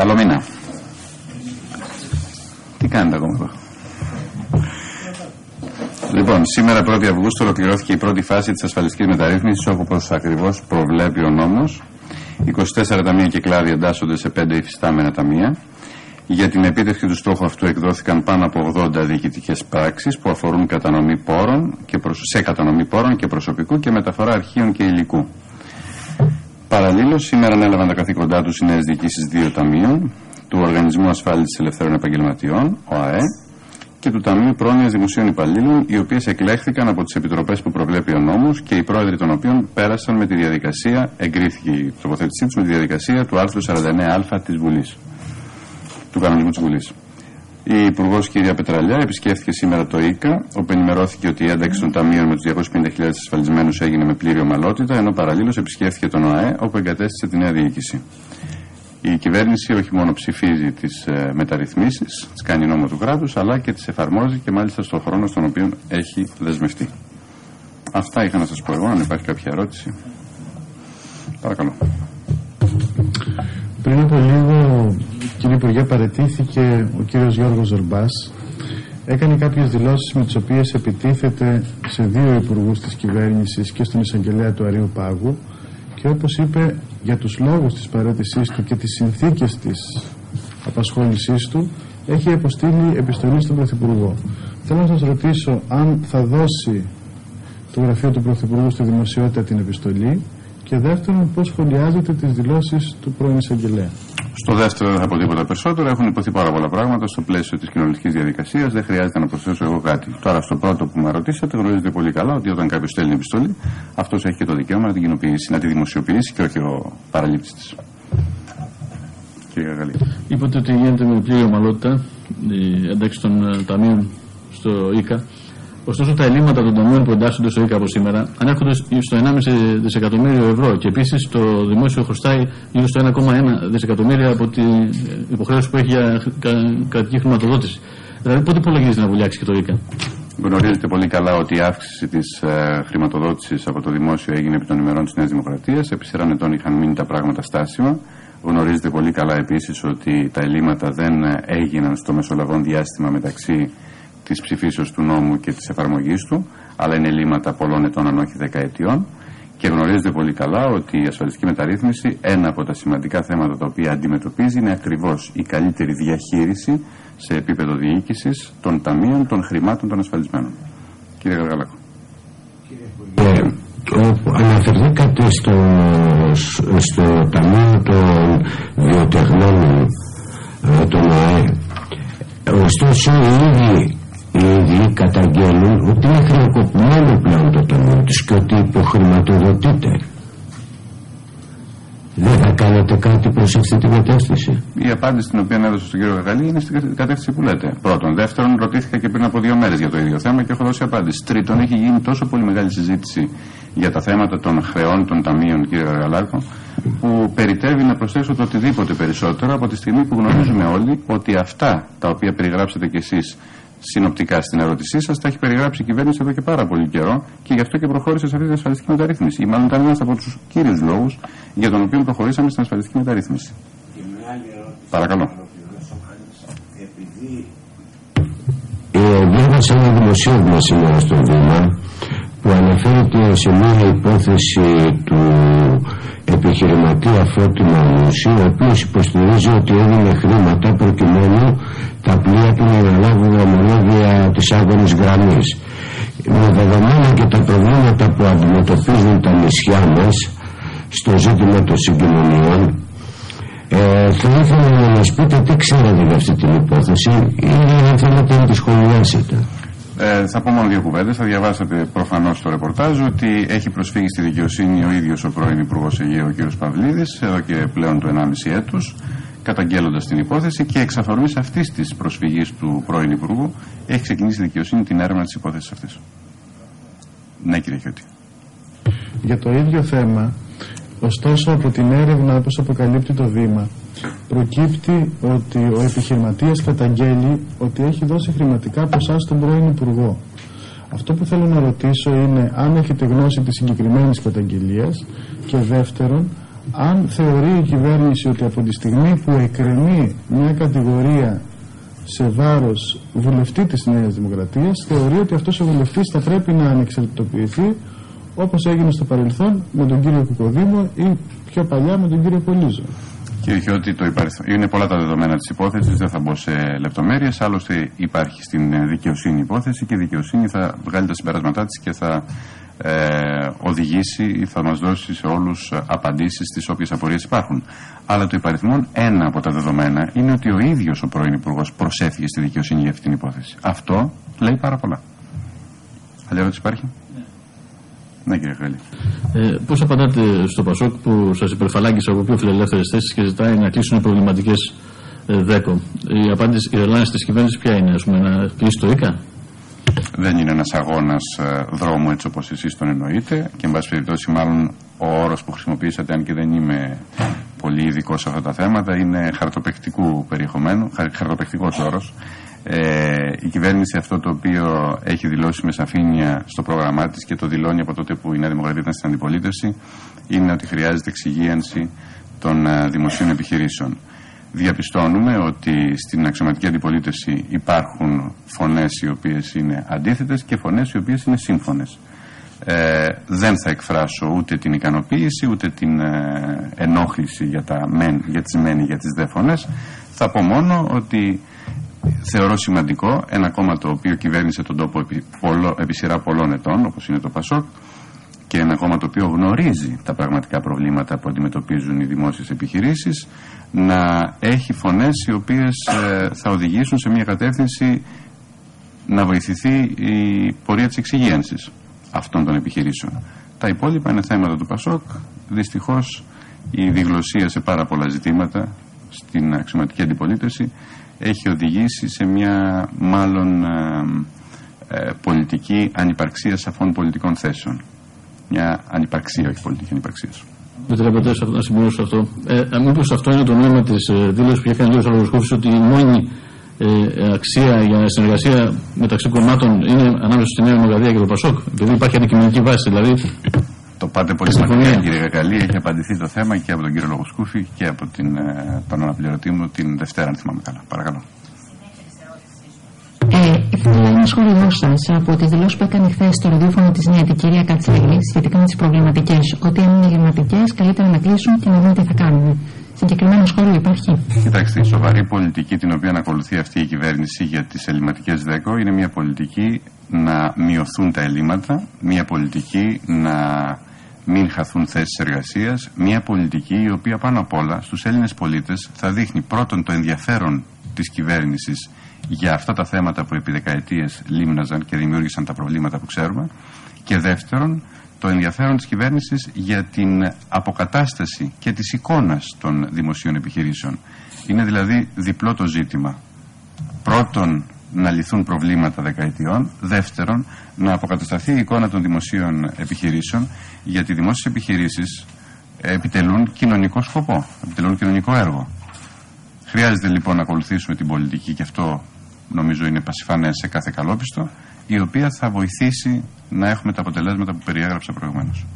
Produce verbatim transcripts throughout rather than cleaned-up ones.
Καλό μήνα. Τι κάνετε ακόμα εδώ? Λοιπόν, σήμερα πρώτη Αυγούστου ολοκληρώθηκε η πρώτη φάση της ασφαλιστικής μεταρρύθμισης, όπως ακριβώς προβλέπει ο νόμος. είκοσι τέσσερα ταμεία και κλάδοι εντάσσονται σε πέντε υφιστάμενα ταμεία. Για την επίτευξη του στόχου αυτού εκδόθηκαν πάνω από ογδόντα διοικητικές πράξεις που αφορούν κατανομή πόρων και προσ... σε κατανομή πόρων και προσωπικού και μεταφορά αρχείων και υλικού. Παραλλήλως, σήμερα ανέλαβαν τα καθήκοντά τους οι νέες διοικήσεις δύο ταμείων, του Οργανισμού Ασφάλισης Ελευθέρων Επαγγελματιών, ο ΑΕ, και του Ταμείου Πρόνοιας Δημοσίων Υπαλλήλων, οι οποίες εκλέχθηκαν από τις επιτροπές που προβλέπει ο νόμος και οι πρόεδροι των οποίων πέρασαν με τη διαδικασία, εγκρίθηκε η τοποθέτησή τους με τη διαδικασία του άρθρου σαράντα εννέα α της Βουλής, του κανονισμού της Βουλής. Η Υπουργός κυρία Πετραλιά επισκέφθηκε σήμερα το ΙΚΑ, όπου ενημερώθηκε ότι η ένταξη των ταμείων με τους διακόσιους πενήντα χιλιάδες ασφαλισμένους έγινε με πλήρη ομαλότητα, ενώ παραλλήλως επισκέφθηκε τον ΟΑΕ, όπου εγκατέστησε τη νέα διοίκηση. Η κυβέρνηση όχι μόνο ψηφίζει τις ε, μεταρρυθμίσεις, τις κάνει νόμο του κράτους, αλλά και τις εφαρμόζει και μάλιστα στον χρόνο στον οποίο έχει δεσμευτεί. Αυτά είχα να σας πω εγώ. Αν υπάρχει κάποια ερώτηση, παρακαλώ. Πριν από λίγο, κύριε Υπουργέ, παραιτήθηκε ο κύριος Γιώργος Ζορμπάς. Έκανε κάποιες δηλώσεις με τις οποίες επιτίθεται σε δύο υπουργούς της κυβέρνησης και στον εισαγγελέα του Αρείου Πάγου, και όπως είπε, για τους λόγους της παραίτησής του και τις συνθήκες της απασχόλησής του, έχει αποστείλει επιστολή στον Πρωθυπουργό. Θέλω να σας ρωτήσω αν θα δώσει το γραφείο του Πρωθυπουργού στη δημοσιότητα την επιστολή, και δεύτερον, πώς σχολιάζετε τις δηλώσεις του πρώην εισαγγελέα. Στο δεύτερο δεν θα πω τίποτα περισσότερο. Έχουν υποθεί πάρα πολλά πράγματα στο πλαίσιο της κοινωνικής διαδικασίας. Δεν χρειάζεται να προσθέσω εγώ κάτι. Τώρα, στο πρώτο που με ρωτήσατε, γνωρίζετε πολύ καλά ότι όταν κάποιος στέλνει επιστολή, αυτός έχει και το δικαίωμα να την κοινοποιήσει, να τη δημοσιοποιήσει και όχι ο παραλήπτης της. Κύριε Γαλλή. Είπατε ότι γίνεται με πλήρη ομαλότητα η ένταξη των ταμείων στο ΙΚΑ. Ωστόσο, τα ελλείμματα των ταμείων που εντάσσονται στο ΙΚΑ από σήμερα ανέρχονται στο ενάμιση δισεκατομμύριο ευρώ και επίσης το δημόσιο χρωστάει γύρω στο ένα κόμμα ένα δισεκατομμύρια από την υποχρέωση που έχει για κρατική χρηματοδότηση. Δηλαδή, πότε υπολογίζεται να βουλιάξει και το ΙΚΑ? Γνωρίζετε πολύ καλά ότι η αύξηση της ε, χρηματοδότησης από το δημόσιο έγινε επί των ημερών της Νέας Δημοκρατίας. Επί σειράν ετών είχαν μείνει τα πράγματα στάσιμα. Γνωρίζετε πολύ καλά επίσης ότι τα ελλείμματα δεν έγιναν στο μεσολαβόν διάστημα μεταξύ της ψηφίσεως του νόμου και της εφαρμογής του, αλλά είναι ελλείμματα πολλών ετών, αν όχι δεκαετιών. Και γνωρίζετε πολύ καλά ότι η ασφαλιστική μεταρρύθμιση, ένα από τα σημαντικά θέματα τα οποία αντιμετωπίζει, είναι ακριβώς η καλύτερη διαχείριση σε επίπεδο διοίκησης των ταμείων των χρημάτων των ασφαλισμένων. Κύριε Γαργαλάκο. Κύριε Υπουργέ, αναφερθήκατε στο, στο Ταμείο των Βιοτεχνών, των ΟΑΕ. Ωστόσο, οι ίδιοι οι ίδιοι καταγγέλνουν ότι είναι χρεοκοπημένο πλέον το ταμείο τους και ότι υποχρηματοδοτείται. Δεν θα κάνετε κάτι προς αυτή την κατεύθυνση? Η απάντηση την οποία έδωσα στον κύριο Γαγαλή είναι στην κατεύθυνση που λέτε. Πρώτον. Δεύτερον, ρωτήθηκα και πριν από δύο μέρες για το ίδιο θέμα και έχω δώσει απάντηση. Τρίτον, έχει γίνει τόσο πολύ μεγάλη συζήτηση για τα θέματα των χρεών των ταμείων, κύριε Γαγαλάκο, που περιτεύει να προσθέσω το οτιδήποτε περισσότερο από τη στιγμή που γνωρίζουμε όλοι ότι αυτά τα οποία περιγράψατε κι εσείς συνοπτικά στην ερώτησή σας τα έχει περιγράψει η κυβέρνηση εδώ και πάρα πολύ καιρό και γι' αυτό και προχώρησε σε αυτή την ασφαλιστική μεταρρύθμιση. Ή μάλλον ήταν ένας από τους κύριους λόγους για τον οποίο προχωρήσαμε στην ασφαλιστική μεταρρύθμιση. Παρακαλώ. Διάβασα ένα δημοσίευμα σήμερα στο Βήμα που αναφέρεται σε μια υπόθεση του επιχειρηματία Φώτιμα Μούση, ο οποίος υποστηρίζει ότι έδινε χρήματα προκειμένου τα πλοία του να αναλάβουν δρομολόγια της άγωνης γραμμής. Με δεδομένα και τα προβλήματα που αντιμετωπίζουν τα νησιά μας στο ζήτημα των συγκοινωνιών, ε, θα ήθελα να μας πείτε τι ξέρετε για αυτή την υπόθεση ή αν θέλετε να τη σχολιάσετε. Ε, θα πω μόνο δύο κουβέντες. Θα διαβάσατε προφανώς το ρεπορτάζ ότι έχει προσφύγει στη δικαιοσύνη ο ίδιος ο πρώην Υπουργός Αιγαίου, ο κ. Παυλίδης, εδώ και πλέον το ενάμιση έτους, καταγγέλλοντας την υπόθεση, και εξ αφορμής αυτής της προσφυγής του πρώην Υπουργού έχει ξεκινήσει η δικαιοσύνη την έρευνα της υπόθεσης αυτής. Ναι, κύριε Χιώτη. Για το ίδιο θέμα, ωστόσο, από την έρευνα, όπως αποκαλύπτει το Βήμα, προκύπτει ότι ο επιχειρηματίας καταγγέλει ότι έχει δώσει χρηματικά ποσά στον πρώην Υπουργό. Αυτό που θέλω να ρωτήσω είναι αν έχετε γνώση της συγκεκριμένης καταγγελίας, και δεύτερον, αν θεωρεί η κυβέρνηση ότι από τη στιγμή που εκκρεμεί μια κατηγορία σε βάρος βουλευτή της Νέας Δημοκρατίας, θεωρεί ότι αυτός ο βουλευτής θα πρέπει να ανεξαρτητοποιηθεί, όπως έγινε στο παρελθόν με τον κύριο Κουκοδήμο ή πιο παλιά με τον κύριο Πολύζο. Κύριε Χιώτη, το υπαριθ... είναι πολλά τα δεδομένα της υπόθεσης, δεν θα μπω σε λεπτομέρειες. Άλλωστε υπάρχει στην δικαιοσύνη υπόθεση και η δικαιοσύνη θα βγάλει τα συμπεράσματά της και θα ε, οδηγήσει ή θα μας δώσει σε όλους απαντήσεις στις όποιες απορίες υπάρχουν. Αλλά το υπαριθμόν ένα από τα δεδομένα είναι ότι ο ίδιος ο πρώην Υπουργός προσέφηκε στη δικαιοσύνη για αυτή την υπόθεση. Αυτό λέει πάρα πολλά. Άλλη ερώτηση υπάρχει? Ναι, κύριε Γαλλή. Ε, πώς απαντάτε στο Πασόκ που σας υπερφαλάγγισε από πιο φιλελεύθερες θέσεις και ζητάει να κλείσουν προβληματικές ε, ΔΕΚΟ? Η απάντηση, η ρελάνηση της κυβέρνησης ποια είναι, ας πούμε, να κλείσει το ΙΚΑ? Δεν είναι ένας αγώνας ε, δρόμου έτσι όπως εσείς τον εννοείτε και εν πάση περιπτώσει μάλλον ο όρος που χρησιμοποιήσατε, αν και δεν είμαι πολύ ειδικός σε αυτά τα θέματα, είναι χαρτοπαιχτικού περιεχομένου, χαρτοπαιχτικός όρος. Ε, η κυβέρνηση αυτό το οποίο έχει δηλώσει με σαφήνεια στο πρόγραμμά της και το δηλώνει από τότε που η Νέα Δημοκρατία ήταν στην αντιπολίτευση, είναι ότι χρειάζεται εξυγίανση των uh, δημοσίων επιχειρήσεων. Διαπιστώνουμε ότι στην αξιωματική αντιπολίτευση υπάρχουν φωνές οι οποίες είναι αντίθετες και φωνές οι οποίες είναι σύμφωνες. Ε, δεν θα εκφράσω ούτε την ικανοποίηση ούτε την ε, ενόχληση για, τα μεν, για τις μεν ή για τις δε φωνές. Θα πω μόνο ότι θεωρώ σημαντικό ένα κόμμα το οποίο κυβέρνησε τον τόπο επί, πολλο, επί σειρά πολλών ετών, όπως είναι το Πασόκ, και ένα κόμμα το οποίο γνωρίζει τα πραγματικά προβλήματα που αντιμετωπίζουν οι δημόσιες επιχειρήσεις, να έχει φωνές οι οποίες ε, θα οδηγήσουν σε μια κατεύθυνση να βοηθηθεί η πορεία της εξυγίανσης αυτών των επιχειρήσεων. Τα υπόλοιπα είναι θέματα του Πασόκ. Δυστυχώς η διγλωσία σε πάρα πολλά ζητήματα στην αξιωματική αντιπολίτευση έχει οδηγήσει σε μια μάλλον ε, ε, πολιτική ανυπαρξία σαφών πολιτικών θέσεων. Μια ανυπαρξία, όχι πολιτική ανυπαρξία. Με τρέπετε να συμπληρώσω αυτό. Ε, μήπως αυτό είναι το νόημα της ε, δήλωσης που είχε κάνει ο κ. Λογοσκούφης, ότι η μόνη ε, αξία για συνεργασία μεταξύ κομμάτων είναι ανάμεσα στη Νέα Δημοκρατία και το Πασόκ, επειδή υπάρχει αντικειμενική βάση, δηλαδή. Το πάτε πολύ σημαντικά, κύριε Γακαλή. Έχει απαντηθεί το θέμα και από τον κύριο Λογοσκούφη και από την, ε, τον αναπληρωτή μου την Δευτέρα, αν θυμάμαι καλά. Παρακαλώ. Ε, ήθελα ένα σχόλιο σας από τις δηλώσεις που έκανε χθες στο ραδιόφωνο της ΝΕΤ η κυρία Κατσέλη σχετικά με τις προβληματικές. Ότι αν είναι εγκληματικές, καλύτερα να κλείσουν και να δούμε τι θα κάνουν. Συγκεκριμένο σχόλιο υπάρχει? Κοιτάξτε, η σοβαρή πολιτική την οποία ακολουθεί αυτή η κυβέρνηση για τις ελληματικές ΔΕΚΟ είναι μια πολιτική να μειωθούν τα ελλείμματα, μια πολιτική να μην χαθούν θέσεις εργασίας, μια πολιτική η οποία πάνω απ' όλα στους Έλληνες πολίτες θα δείχνει πρώτον το ενδιαφέρον της κυβέρνησης για αυτά τα θέματα που επί δεκαετίες λίμναζαν και δημιούργησαν τα προβλήματα που ξέρουμε, και δεύτερον το ενδιαφέρον της κυβέρνησης για την αποκατάσταση και της εικόνας των δημοσίων επιχειρήσεων. Είναι δηλαδή διπλό το ζήτημα. Πρώτον, να λυθούν προβλήματα δεκαετιών. Δεύτερον, να αποκατασταθεί η εικόνα των δημοσίων επιχειρήσεων, γιατί οι δημόσιες επιχειρήσεις επιτελούν κοινωνικό σκοπό, επιτελούν κοινωνικό έργο. Χρειάζεται λοιπόν να ακολουθήσουμε την πολιτική, και αυτό νομίζω είναι πασιφανές σε κάθε καλόπιστο, η οποία θα βοηθήσει να έχουμε τα αποτελέσματα που περιέγραψα προηγουμένως.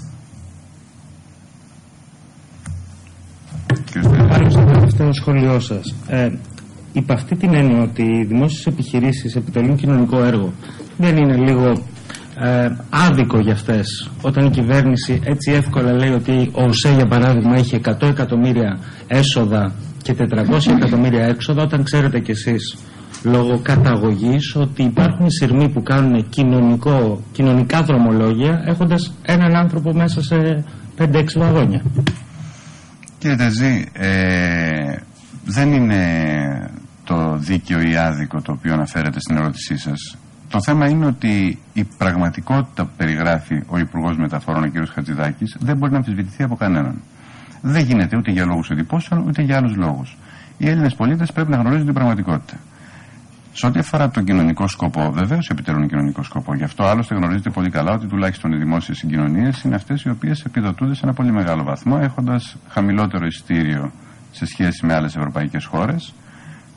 Πάλι στο τελευταίο σχόλιο σας. Ε, υπ' αυτή την έννοια ότι οι δημόσιες επιχειρήσεις επιτελούν κοινωνικό έργο, δεν είναι λίγο ε, άδικο για αυτές όταν η κυβέρνηση έτσι εύκολα λέει ότι ο ΟΣΕ για παράδειγμα έχει εκατό εκατομμύρια έσοδα και τετρακόσια εκατομμύρια έξοδα, όταν ξέρετε κι εσείς λόγω καταγωγής ότι υπάρχουν σειρμοί που κάνουν κοινωνικό, κοινωνικά δρομολόγια έχοντας έναν άνθρωπο μέσα σε πέντε έξι βαγόνια? Κύριε Τεζή, ε, δεν είναι το δίκαιο ή άδικο το οποίο αναφέρετε στην ερώτησή σας. Το θέμα είναι ότι η πραγματικότητα που περιγράφει ο Υπουργός Μεταφορών, ο κ. Χατζηδάκης, δεν μπορεί να αμφισβητηθεί από κανέναν. Δεν γίνεται ούτε για λόγους εντυπώσεων ούτε για άλλους λόγους. Οι Έλληνες πολίτες πρέπει να γνωρίζουν την πραγματικότητα. Σε ό,τι αφορά τον κοινωνικό σκοπό, βεβαίως επιτελούν κοινωνικό σκοπό. Γι' αυτό άλλωστε γνωρίζετε πολύ καλά ότι τουλάχιστον οι δημόσιες συγκοινωνίες είναι αυτές οι οποίες επιδοτούνται σε ένα πολύ μεγάλο βαθμό, έχοντας χαμηλότερο εισιτήριο σε σχέση με άλλες ευρωπαϊκές χώρες,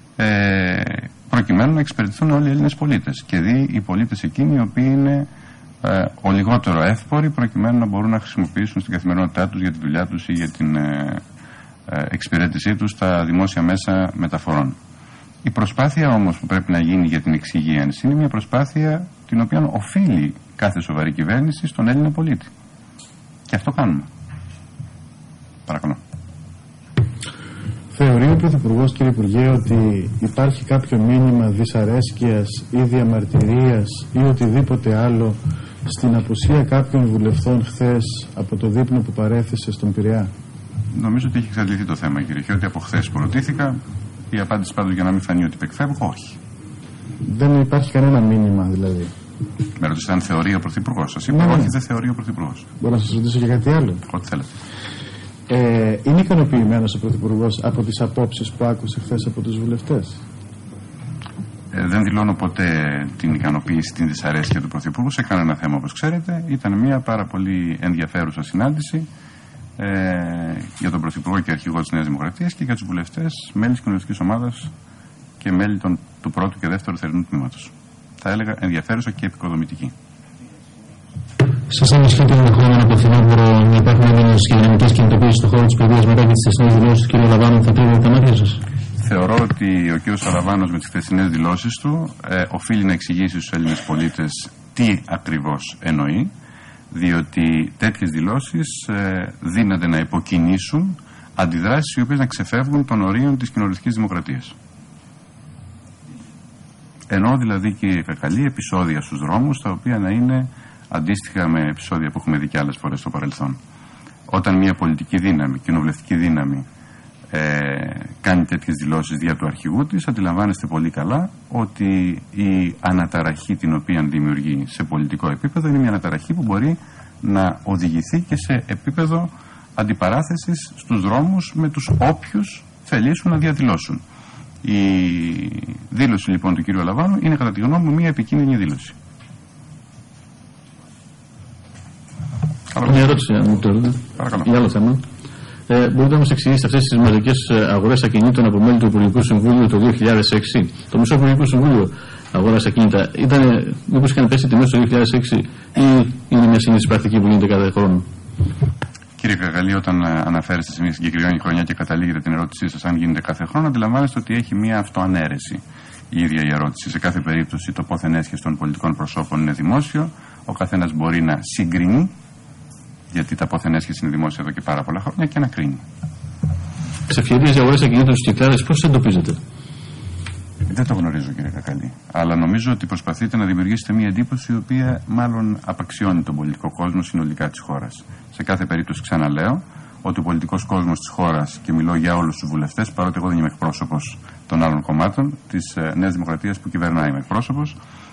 ε, προκειμένου να εξυπηρετηθούν όλοι οι Έλληνες πολίτες. Και δει οι πολίτες εκείνοι οι οποίοι είναι ε, ο λιγότερο εύποροι, προκειμένου να μπορούν να χρησιμοποιήσουν στην καθημερινότητά τους για τη δουλειά τους ή για την ε, ε, εξυπηρέτησή τους στα δημόσια μέσα μεταφορών. Η προσπάθεια όμως που πρέπει να γίνει για την εξυγίανση είναι μια προσπάθεια την οποία οφείλει κάθε σοβαρή κυβέρνηση στον Έλληνα πολίτη. Και αυτό κάνουμε. Παρακαλώ. Θεωρεί ο Πρωθυπουργός, κύριε Υπουργέ, ότι υπάρχει κάποιο μήνυμα δυσαρέσκειας ή διαμαρτυρίας ή οτιδήποτε άλλο στην απουσία κάποιων βουλευτών χθες από το δείπνο που παρέθεσε στον Πειραιά? Νομίζω ότι έχει εξαντληθεί το θέμα, κύριε, και ότι από χθες που ρωτήθηκα, η απάντηση πάντως, για να μην φανεί ότι υπεκφεύγω, όχι. Δεν υπάρχει κανένα μήνυμα δηλαδή? Με ρωτήσατε αν θεωρεί ο Πρωθυπουργός. Σας είπα, ναι, όχι, δεν θεωρεί ο Πρωθυπουργός. Μπορώ να σας ρωτήσω και κάτι άλλο? Ό,τι θέλετε. Ε, είναι ικανοποιημένος ο Πρωθυπουργός από τις απόψεις που άκουσε χθες από τους βουλευτές? Ε, δεν δηλώνω ποτέ την ικανοποίηση, την δυσαρέσκεια του Πρωθυπουργού σε κανένα θέμα, όπως ξέρετε. Ήταν μια πάρα πολύ ενδιαφέρουσα συνάντηση ε, για τον Πρωθυπουργό και αρχηγό της Νέας Δημοκρατίας και για τους βουλευτές, μέλη της κοινωνικής ομάδας και μέλη των, του πρώτου και δεύτερου θερινού τμήματος. Θα έλεγα ενδιαφέρουσα και επικοδομητική. Σας ανησυχεί το ενδεχόμενο από φθινόπωρο να υπάρχουν έμεινες και δυναμικές κινητοποίησεις στον χώρο της παιδείας μετά και τις χθεσινές δηλώσεις του κ. Αλαβάνου, θα τρίβετε τα μάτια σας? Θεωρώ ότι ο κ. Αλαβάνος με τις χθεσινές δηλώσεις του ε, οφείλει να εξηγήσει στους Έλληνες πολίτες τι ακριβώς εννοεί, διότι τέτοιες δηλώσεις ε, δύναται να υποκινήσουν αντιδράσεις οι οποίες να ξεφεύγουν των ορίων της κοινωνικής δημοκρατίας. Εννοώ δηλαδή, κύριε Κακαλή, επεισόδια στους δρόμους τα οποία να είναι αντίστοιχα με επεισόδια που έχουμε δει και άλλες φορές στο παρελθόν. Όταν μια πολιτική δύναμη, κοινοβουλευτική δύναμη ε, κάνει τέτοιες δηλώσεις δια του αρχηγού της, αντιλαμβάνεστε πολύ καλά ότι η αναταραχή την οποία δημιουργεί σε πολιτικό επίπεδο είναι μια αναταραχή που μπορεί να οδηγηθεί και σε επίπεδο αντιπαράθεσης στους δρόμους με τους όποιους θελήσουν να διαδηλώσουν. Η δήλωση λοιπόν του κ. Αλαβάνου είναι κατά τη γνώμη μου μια επικίνδυνη δήλωση. Μια ερώτηση, αν μου το ρωτήσετε. Για άλλο θέμα. Ε, μπορείτε να μας εξηγήσετε αυτές τις μαζικές αγορές ακινήτων από μέλη του Υπουργικού Συμβούλου το δύο χιλιάδες έξι? Το μισό Υπουργικό Συμβούλιο αγόρασε ακίνητα. Ήταν, μήπως είχαν πέσει τιμές το δύο χιλιάδες έξι ή είναι μια συνήθιση πρακτική που γίνεται κάθε χρόνο? Κύριε Καγαλή, όταν αναφέρεστε σε μια συγκεκριμένη χρονιά και καταλήγετε την ερώτησή σας αν γίνεται κάθε χρόνο, αντιλαμβάνεστε ότι έχει μια αυτοανέρεση η ίδια η ερώτηση. Σε κάθε περίπτωση το πόθεν έσχες των πολιτικών προσώπων είναι δημόσιο. Ο καθένας μπορεί να συγκρίνει, γιατί τα πόθεν έσχες είναι δημόσια εδώ και πάρα πολλά χρόνια, και να κρίνει. Σε ευκαιρίες για αγορές ακινήτων στους κυκλάδες, πώς εντοπίζετε? Δεν το γνωρίζω, κύριε Κακαλή. Αλλά νομίζω ότι προσπαθείτε να δημιουργήσετε μια εντύπωση η οποία μάλλον απαξιώνει τον πολιτικό κόσμο συνολικά της χώρας. Σε κάθε περίπτωση, ξαναλέω ότι ο πολιτικός κόσμος της χώρας, και μιλώ για όλους τους βουλευτές, παρότι εγώ δεν είμαι εκπρόσωπος των άλλων κομμάτων της ε, Νέας Δημοκρατίας που κυβερνάει, είμαι εκπρόσωπος,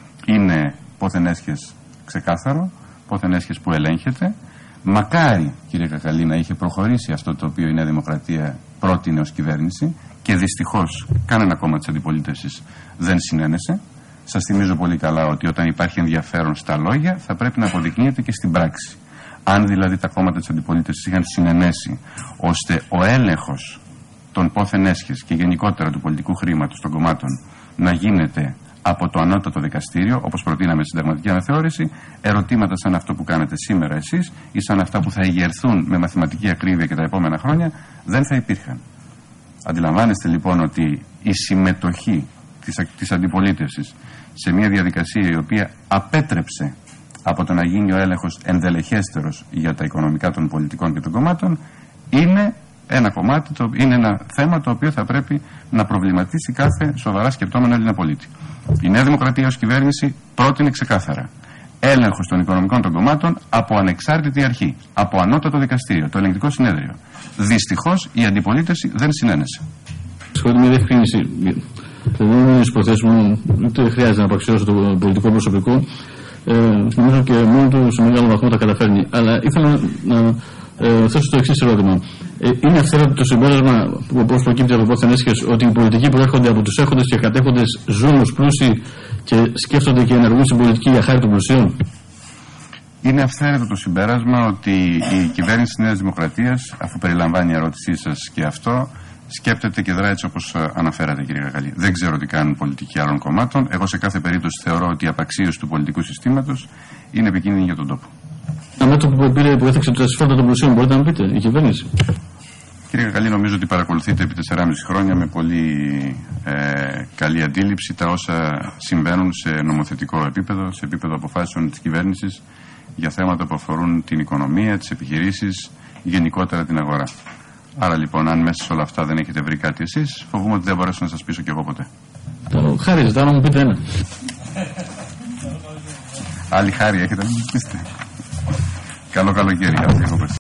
είναι πόθεν έσχες ξεκάθαρο, πόθεν έσχες που ελέγχεται. Μακάρι, κύριε Κακαλή, να είχε προχωρήσει αυτό το οποίο η Νέα Δημοκρατία πρότεινε ως κυβέρνηση, και δυστυχώς κανένα κόμμα της αντιπολίτευσης δεν συνένεσε. Σας θυμίζω πολύ καλά ότι όταν υπάρχει ενδιαφέρον στα λόγια θα πρέπει να αποδεικνύεται και στην πράξη. Αν δηλαδή τα κόμματα της αντιπολίτευσης είχαν συνενέσει ώστε ο έλεγχος των πόθεν έσχες και γενικότερα του πολιτικού χρήματος των κομμάτων να γίνεται από το ανώτατο δικαστήριο, όπως προτείναμε στη συνταγματική αναθεώρηση, ερωτήματα σαν αυτό που κάνετε σήμερα εσείς ή σαν αυτά που θα ηγερθούν με μαθηματική ακρίβεια και τα επόμενα χρόνια δεν θα υπήρχαν. Αντιλαμβάνεστε λοιπόν ότι η συμμετοχή της, της αντιπολίτευσης σε μια διαδικασία η οποία απέτρεψε από το να γίνει ο έλεγχος ενδελεχέστερος για τα οικονομικά των πολιτικών και των κομμάτων είναι ένα κομμάτι, το, είναι ένα θέμα το οποίο θα πρέπει να προβληματίσει κάθε σοβαρά σκεπτόμενο Έλληνα πολίτη. Η Νέα Δημοκρατία ως κυβέρνηση πρότεινε ξεκάθαρα έλεγχος των οικονομικών των κομμάτων από ανεξάρτητη αρχή, από ανώτατο δικαστήριο, το ελεγκτικό συνέδριο. Δυστυχώς η αντιπολίτευση δεν συνένεσε. Σχόλια μια διευκρίνηση. Δεν είναι στις προθέσεις μου, ούτε χρειάζεται να απαξιώσω το πολιτικό προσωπικό. Ε, νομίζω και μόνο του σε μεγάλο βαθμό τα καταφέρνει. Αλλά ήθελα να ε, θέσω το εξής ερώτημα. Ε, είναι αυθαίρετο το συμπέρασμα που όπως προκύπτει από πόθεν έσχες ότι οι πολιτικοί που έρχονται από τους έχοντες και κατέχοντες ζουν ως πλούσιοι και σκέφτονται και ενεργούν στην πολιτική για χάρη των πλουσίων? Είναι αυθαίρετο το συμπέρασμα ότι η κυβέρνηση της Νέας Δημοκρατίας, αφού περιλαμβάνει η ερώτησή σας και αυτό, σκέπτεται και δράει έτσι όπως αναφέρατε, κύριε Κακαλή. Δεν ξέρω τι κάνουν πολιτικοί άλλων κομμάτων. Εγώ σε κάθε περίπτωση θεωρώ ότι η απαξίωση του πολιτικού συστήματος είναι επικίνδυνη για τον τόπο. Τα μέτωπο που πήρε, που έθεξε τα συμφέροντα των πλουσίων, μπορείτε να μου πείτε, η κυβέρνηση? Κύριε Κακαλή, νομίζω ότι παρακολουθείτε επί τεσσεράμισι χρόνια με πολύ ε, καλή αντίληψη τα όσα συμβαίνουν σε νομοθετικό επίπεδο, σε επίπεδο αποφάσεων της κυβέρνησης για θέματα που αφορούν την οικονομία, τις επιχειρήσεις, γενικότερα την αγορά. Άρα λοιπόν, αν μέσα σε όλα αυτά δεν έχετε βρει κάτι εσείς, φοβούμαι ότι δεν μπορέσω να σας πείσω κι εγώ ποτέ. Το χάρη, ζητάω να μου πείτε ένα. Άλλη χάρη έχετε να μου πείτε? Καλό καλοκαίρι, καλή διακοπές.